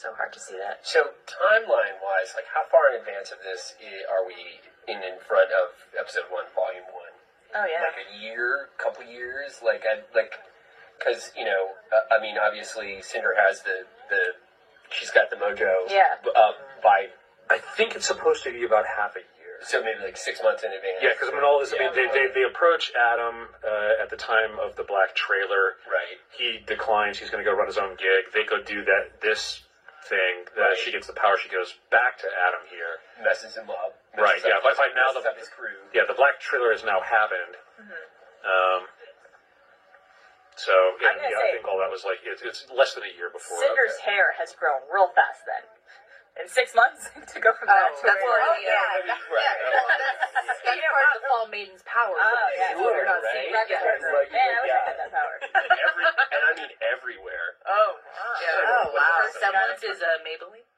So hard to see that. So timeline-wise, like how far in advance of this are we in front of episode 1, volume 1? Oh yeah. Like a year, couple years, because I mean, obviously Cinder has she's got the mojo. Yeah. By I think it's supposed to be about half a year. so maybe like 6 months in advance. Yeah, because I mean, all this. I mean, they approach Adam at the time of the black trailer. Right. He declines. He's going to go run his own gig. They go do this thing. Right. She gets the power. She goes back to Adam here. Messes him up. Right. Yeah. By now messes up his crew. the black trailer has now happened. Mm-hmm. So yeah, I think all that was like it's less than a year before. Cinder's hair has grown real fast then. In 6 months to go from that to that's where... part of the, Right. that's part of the Fall Maiden's power. Oh, yeah. We're not Right? seeing Yeah. regular. Like, Man, I wish I yeah. had that power. And I mean everywhere. Oh, wow. Oh, wow. Her Her semblance is Maybelline?